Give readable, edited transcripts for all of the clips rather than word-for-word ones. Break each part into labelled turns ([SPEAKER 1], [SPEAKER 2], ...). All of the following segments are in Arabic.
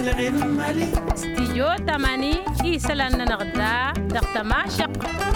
[SPEAKER 1] استيجو تماني إيسلان نغدا دقت ماشق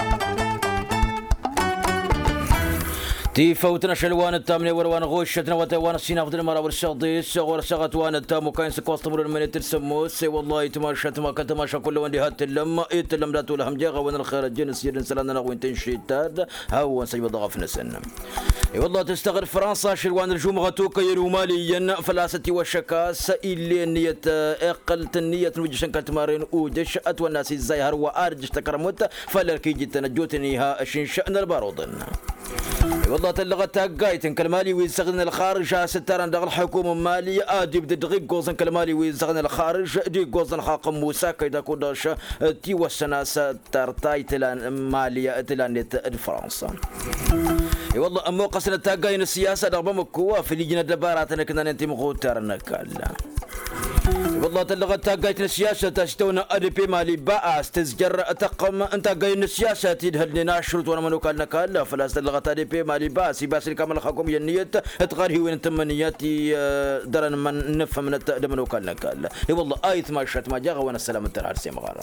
[SPEAKER 2] تي فوتنا شلوان التامني وروان غوشتنا وتوان السينا فضل مرا والشغديس ورشغت وان التام كاين سكوست مر من ترسموس والله تماشت ما كنت ماشا كل وندي هات اللم يتلم لا تولهم جاغا وين الخير الجنس يدن سلانا وين تنشيتاد هاو سيب ضغف نسن اي والله تستغل فرنسا شلوان الجوم غتوك يرو ماليا فلاستي والشكاس اللي نيه اقل تنيه وجشن كتمارين ودش اتوا الناس الزايهر وارج تكرمت فلركي جيت نجوتني ها شان البارودن والله تلغت تاقايتن كالمالي ويزغن الخارج ستران دغ الحكومة مالية ادي بد دغيق غوزن كالمالي ويزغن الخارج دي غوزن خاقم موسى كيدا كوداش تي وسنا سترتاي تلان مالية تلان فرنسا والله امو قسنا تاقاين السياسة رغم كوا في لجنة دباراتنا كنا ننتي مغوترنا كالا والله تلغت تاقايتنا السياسة تشتونا ادي مالي باس تزجر تقم انت قاين السياسة تدهلني ناشرت وانا منو كالنا كالا فلا تلغت ادي مالي باس يباس كامل الحكومة النية تغاري وين تمنياتي درن من نفهم من التقدم وكالنا كالا والله ايث ما شت ما جاغا وانا السلام الترعرسي مغارم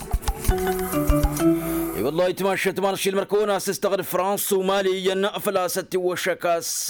[SPEAKER 2] والله تماشت مارشي المركونة تستغرب فرنسا وماليا فلاستي وشكاس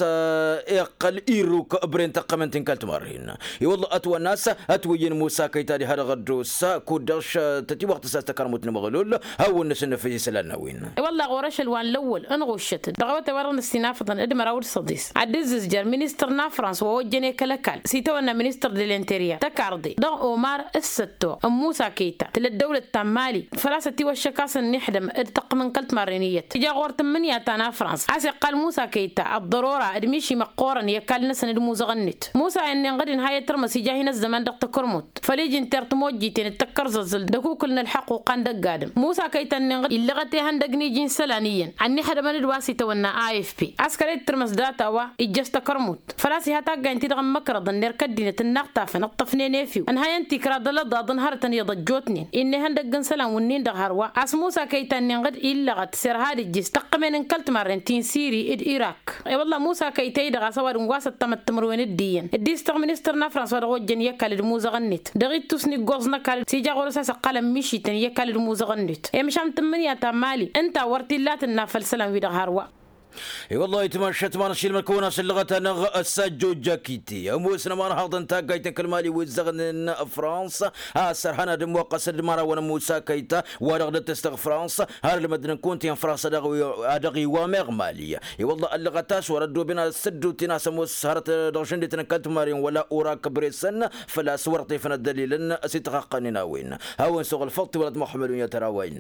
[SPEAKER 2] اقل ايروك برين تقمنتين كالتمارين والله اتوى الناس اتوين موسى كيتالي هذا غدوس كودش تتي وقت ساستكرمت مغلول هو النسن في سلانوين
[SPEAKER 1] والله غورش الوان الاول انغوشت دغوت ورن السنافضن ادمر اول صديس عدز جر مينسترنا فرنسا ووجني كلكال سيتونا مينستر دي الانتيريا تكاردي دغ اومار الستو موسى كيتا تل الدولة تمالي فلاستي وشكاس النحدم ارتقمن قلت مارينيت جا غورت من ياتانا فرنسا عسى قال موسى كيتا الضرورة ادميشي مقورا يكال نسن الموزغنت موسى ان غد نهاية ترمسي جاهنا الزمان دغت كرموت فليجي انتر تموجي تنتكر زلزل دكو كلنا الحق وقان دقادم موسى كيتا ان غد اللغتي هندقني جين سلانيا عني حدا من الواسي تونا AFP عسكري ترمس داتا وا اجست كرموت فلاسي هاتا انتي دغم مكرض نركدينة النقطة فنقطفني نيفيو انها انتي كراد لضا ظنهرتن يضجوتني اني هندقن سلام ونين دغهروا عس موسى كيتا ان غد إلا غد سير هذا الجيس تقمن انكلت مرنتين سيري العراق اي والله موسى كيتاي دغا سوار واسط تمتمروين الدين الديستر مينستر فرنسا دغوجن يكال الموزغنت دغيت تسني غوزنا كال سيجا غورسا قلم مشي تن يكال الموزغنت اي مشام تمنيا تمالي انت ورتي لا تنافل سلام في دغهروا
[SPEAKER 2] اي والله تمشت ما نشيل مركونه سلغتها نغ السجو جاكيتي موسنا ما نهضن تاقايت كلمالي ويزغن فرنسا ها سرحنا دم وقصد مره وانا موسى كيتا ورغد تستغ فرنسا هار المدن كنت يا فرنسا دغي وامغ ماليه اي والله اللغتاس وردوا بنا سدوا تناس مسهرت درجن تنكلت مارين ولا اوراك بريسن فلا صورتي فن الدليل ستحقننا وين هاو سوق الفط ولد محمد يتراوين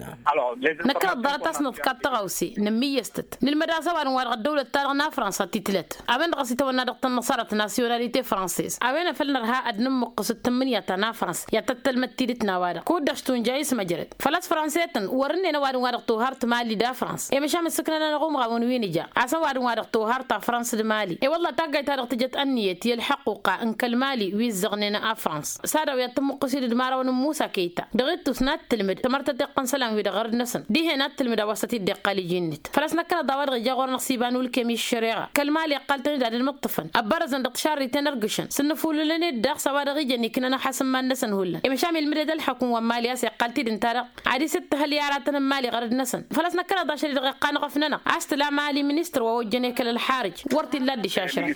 [SPEAKER 1] نكر ضرت اصنف كاتغوسي نميستت للمدرسه وارغ الدولة تاغنا فرنسا تيتلت أبين رقصي تونا دقت النصارى ناسيوناليتي فرنسيس أبين فلنرها أدنم مقص التمنية تانا فرنس يتتل متيرت نوارا كود دشتون جايس مجرد فلاس فرنسيتن ورني نوارن وارغتو هارت مالي دا فرنس إيه مشام السكنة نغوم غاون وين جا عسا وارن وارغتو هارت فرنس دمالي إيه والله تاقاي تارغت جت أنية يلحقوقا إنك المالي ويزغنينا أفرنس سادا ويتم قصير دمارا ونموسى كيتا دغيتو سنات تلمد تمرت دقن سلام ويدا غرد نسن دي هنا تلمد وسطي دقالي جنت فلاس نكنا دوار غجا سيبانو الكمي الشريعة كالمالي قالتني دار المطفن أبرز عند شاري تنرقشن سنفول لنا الداخ سواد غيجني كنا حسن ما نسن هلا مشامل المريد الحكم ومالي اسي قالتي دنتارق عادي ست هلياراتنا مالي غرد نسن فلسنا كنا داشري دقيقة غفننا استلا مالي منستر ووجني كل الحارج ورتي لدي شاشرة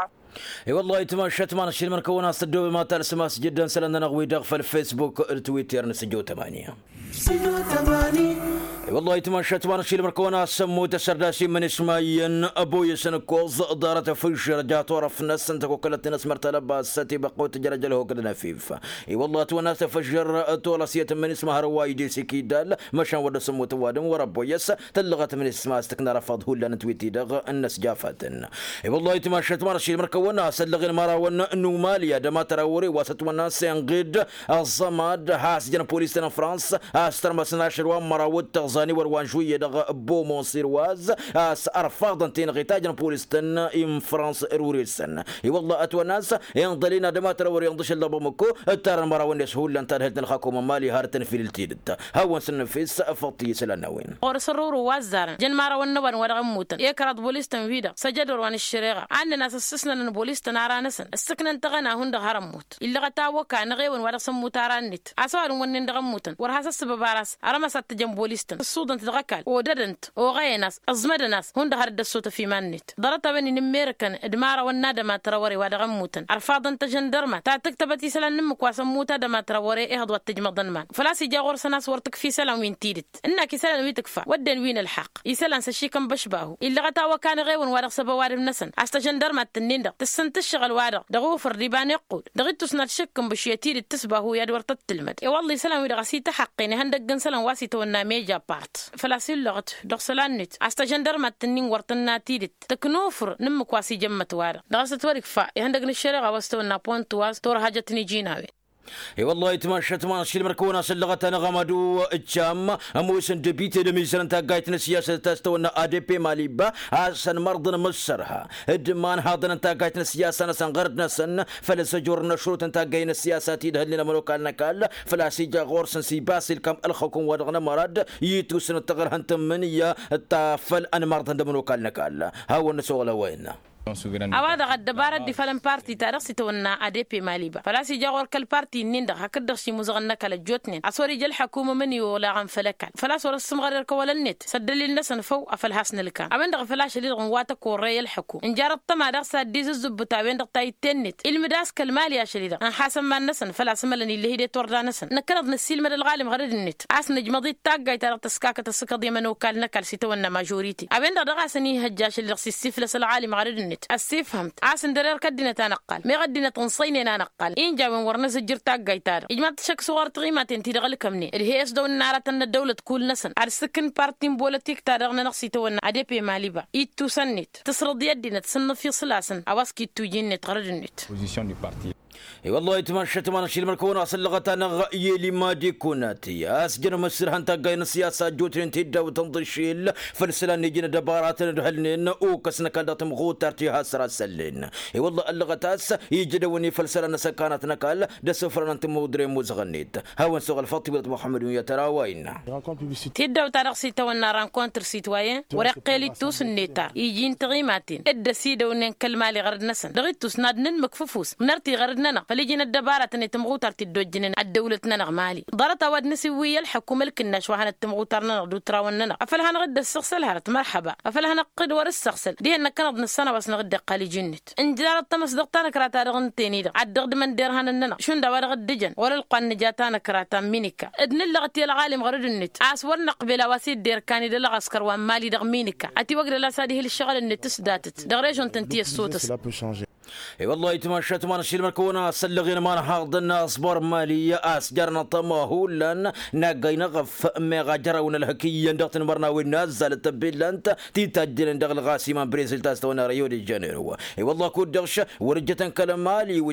[SPEAKER 2] اي والله تمشت ما نشيل مركونه صدوا ما ترسماس جدا سلنا نغوي دغف الفيسبوك التويتر نسجو 8 والله تمشت ما نشيل مركونه سمو تسرداسي من اسمايين ابوي سنكوز دارت فجر جات ورف ناس انت وكلت ناس مرتلبه ستي بقوت جرجله كدنا فيف اي والله تو ناس فجر تولسيه من اسمها روايدي سكيدال مشان ود سمو توادم وربو يس تلغت من اسمها استكنا رفض هو تويتي دغ الناس جافتن اي والله تمشت ما نشيل مركونه سلغ المراون انه ماليا دما تراوري وسط الناس ينقد الصمد هاس جن بوليس فرنسا استرمسنا شروان مراود مازاني وروان شوية دغ بومون سيرواز اس ارفاضن تين غيتاجن بوليستن ام فرانس روريسن والله اتوا ناس ينضلينا دماتر ورينضش اللبمكو التار مراون يسهول لان ترهد الحكومة مالي هارتن في التيدت هاون سنفيس فطي سلانوين
[SPEAKER 1] ورسرور وازار جن مراون نبن ورغموتن يكرد بوليستن فيدا سجد روان الشريغة عندنا ناس السسنا بوليستن ارانسن السكن انتغنا هند هرموت اللي غتاو كان غيون ورا سمو تارانيت اسوار ونن دغموتن ورها السبب راس ارمست جنب بوليستن السودان تتغكل وددنت وغيناس ازمدناس هند هرد الصوت في مانيت ضرت بني نميركن ادمار والنادم تروري ودغموتن ارفاضن تجندرما تا تكتبتي سلان نمك وسموتا دما تروري اهد وتجمدن مان فلاس جاغور سناس ورتك في سلام وين تيدت انك سلام ويتكفى ودن وين الحق يسلان سشيكم بشباهو اللي غتاو كان غيون ورا سبوار النسن استجندرما التنين ده تسن تشغل وارق دغوفر ريبان يقود دغيتو سنات شكم بشيتير التسباهو يا دور تتلمد يا والله سلام ودغسي تحقيني هندق سلام واسي تونا ميجا بارت فلاسيل لغت دغسلانيت استجندرما التنين ورتنا تيدت تكنوفر نمك واسي جمت وارق دغست ورك فا هندق الشريغه واستونا بوينت واس تور حاجتني جيناوي
[SPEAKER 2] اي والله تماشى المركونه سلغت انا غمدو الجام موسن دبيت دميسن تاغايتنا سياسه تستونا ادي بي ماليبا حسن مرضنا مسرها ادمان هذا تاغايتنا سياسه سنغردنا سن فلسجورنا شروط تاغاينا السياسات يدهلنا ملوكالنا كال فلاسيجا غورسن سيباسل كم الخكم ودغنا مراد يتوسن تغر انت من يا تافل ان مرضنا ملوكالنا كال هاو نسولا وين
[SPEAKER 1] أوادا غد بارد دي فلان بارتي تارسي تونا أديبي ماليبا فلاسي جاور كل بارتي نيندا هكذا شي مزغنا كلا جوتنين أسوري جل حكومة مني ولا غن فلكان فلاس ورسم غير كولا النت سدلي الناس نفو أفل حسن لكان أبن دغ فلاش اللي غنواتا كوري الحكومة إن جارت طما دغسا ديز الزبطا بين دغ تاي تنت المداس كالمالي يا شريدا أن حاسم ما النسن فلاس ملني اللي هي دي توردا نسن نكرد نسيل من الغالم غير النت عاس نجمضي تاقاي تارغ تسكاكة تسكضي منو كال نكال سيتونا ماجوريتي أبن دغ غاسني هجاش اللي غسي السفلس العالم غير السيف فهمت عاسن درير كدنا تنقل ما غدنا تنصيننا نقل إن جا من ورنا سجر تاقاي تار إجماع تشك صور تغيمة تنتي دغلك مني اللي هي دون نارة أن الدولة كل نسن على السكن بارتين بوليتيك تارغنا نقصي تونا عدي بي ماليبا إيتو سنت تسرد يدنا تسن في صلاسن أواسكي توجين تغرد النت
[SPEAKER 2] اي والله تمشي المركونه سلغتنا غايه لما دي كوناتي اسجن مسر هانتا غاين سياسه جوتين تيدا وتنضشيل فلسلان يجينا دبارات ندهلن او كسنا كادات مغوتارتي هاسرا سلين اي والله اللغتاس يجدوني فلسلان سكانات نقال دسفرن انت مودري مزغنيت هاون سوغ الفاطمه محمد يتراوين
[SPEAKER 1] تيدا وتارخسي تونا رانكونتر سيتوين ورقيلي توس النيتا يجين تغيماتين الدسيده ونن كلمالي غرد نسن دغيتو سنادن مكففوس نرتي غردنا فليجينا الدبارة أن تمغوتر تدوجنن الدولة نغمالي ضرت أود نسوية الحكومة الكناش وهنا التمغوتر نغدو تراوننا أفلها نغد السغسل هرت مرحبا أفلها نقد ور السغسل دي أن كنض السنة بس نغد قالي جنت إن جارت تمس دقتنا كراتا رغن تيني دا عدغد من ديرهن الننا شون دا ورغد دجن ولا القوان نجاتانا كراتا مينيكا ادن اللغتي العالم غرد النت عاسور نقبل واسيد دير كاني دل عسكر ومالي دغ مينيكا أتي وقر لا ساديه الشغل النت تسداتت دغريشون تنتي الصوت
[SPEAKER 2] اي والله تمشي المركونه سلغين ما هاضنا اصبر ماليه اسجرنا طماهو لن ناقينا غف ميغا جراون الهكيه ندغت مرنا ونازل تبيلنت تيتاجل ندغ الغاسيمان بريزيل تاستونا ريو دي جانيرو اي والله كود دغش ورجتن كلمالي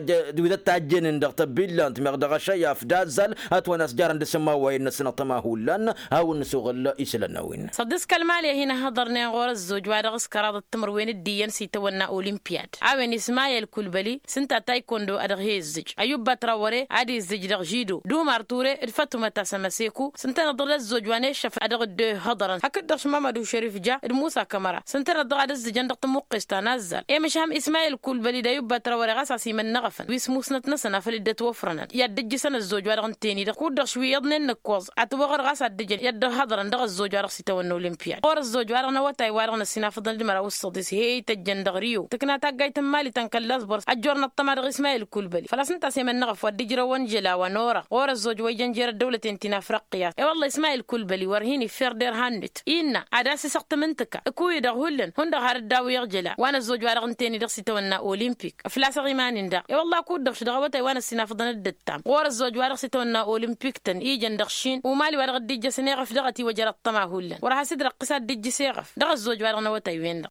[SPEAKER 2] وتتاجن ندغ تبيلنت ميغدغ شيا فدازل اتوانا اسجار ندسما وين نسنا طماهو لن هاو نسوغل اسلناوين
[SPEAKER 1] صدس كلمالي هنا هضرنا غور الزوج وادغس كراض التمر وين الدين سيتونا اولمبياد إسماعيل كولبلي سنتا تايكوندو أدغي الزج أيوب باتراوري عادي الزج دغجيدو دو مارتوري الفتو متا سمسيكو سنتا نضر الزوج وانيشف أدغ الدو هضرا هكدرش مامدو شريف جا الموسى كاميرا سنتا نضغ الزج عندك مقستا نزل إيه مش هم إسماعيل كولبلي دا يوب باتراوري غاساسي من نغفن ويسمو سنت نسنا فلدت وفرنا يدج سنة الزوج وادغن تاني دخود دغ شوي يضنين نكوز أتوغر غاسا دجل يد هضرا دغ الزوج وارغ سيتوان أولمبياد غور الزوج وارغنا واتاي وارغنا السنافضل دي مراو الصديس هي تجن دغريو تكنا تاقاي تمالي تنكلاس برس أجورنا الطمار إسماعيل كولبلي فلاس انت سيمن نغف ودجرا وانجلا ونورا غور الزوج ويجنجر الدولة انتنا فرقيات اي والله إسماعيل كولبلي ورهيني فيردير هانت إنا عداسي سقط منتك اكوي دغهلن هندا هار الداو يغجلا وانا الزوج وارغنتيني دغسي تونا أولمبيك فلاس غيمان دا اي والله كود دغش دغوتاي وانا السنافضن الدتام غور الزوج وارغسي تونا أولمبيك تن إيجن دغشين ومالي وارغ الدجا سنيغف دغتي وجر الطما هلن ورها سيد رقصات دجي سيغف دغ الزوج وارغنا وتاي وين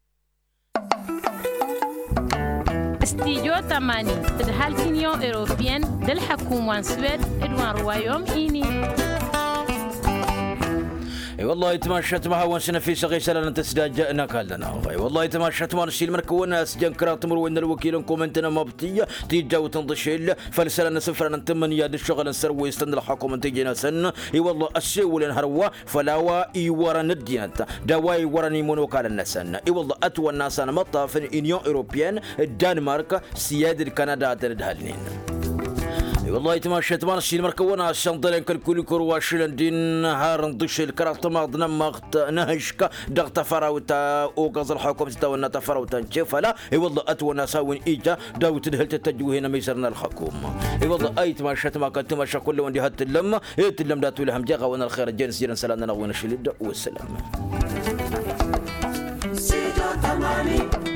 [SPEAKER 1] استيجو تماني تدهال كينيون إيروبيان دل حكومة سويد إدوان روايوم إيني
[SPEAKER 2] اي والله تماشت معها ونسنا في سغي سلالة تسداج جاءنا كالنا اي والله تماشت مع السيل مركونا سجن كراتمر وين الوكيل كومنتنا مبتيه تيجا وتنضشيل فلسلنا سفرنا نتمن يد الشغل نسروي يستند الحكومه تجينا سن اي والله السول هروا فلاوا اي ورا ندينت دواي وراني مونو كال النسن اي والله اتوى الناس انا مطاف اليونيون اوروبيان الدنمارك سيادة كندا تردهلنين والله تماشيت مال الشيل مركونا الشنطلين كل كرواشلن دين هارن ضش الكرات ماضنا مغت نهشك ضغط فراوتا وقص الحكومة تتونا تفراوتا نشفلا اي والله اتونا ساوين ايجا داوت الهلت التجوه هنا ميسرنا الحكومة اي والله اي تماشيت ما كنت تماشى كل وندي هات اللمه هي اللم داتو لهم جاغا وانا الخير الجنس جيران سلامنا وانا شيل والسلام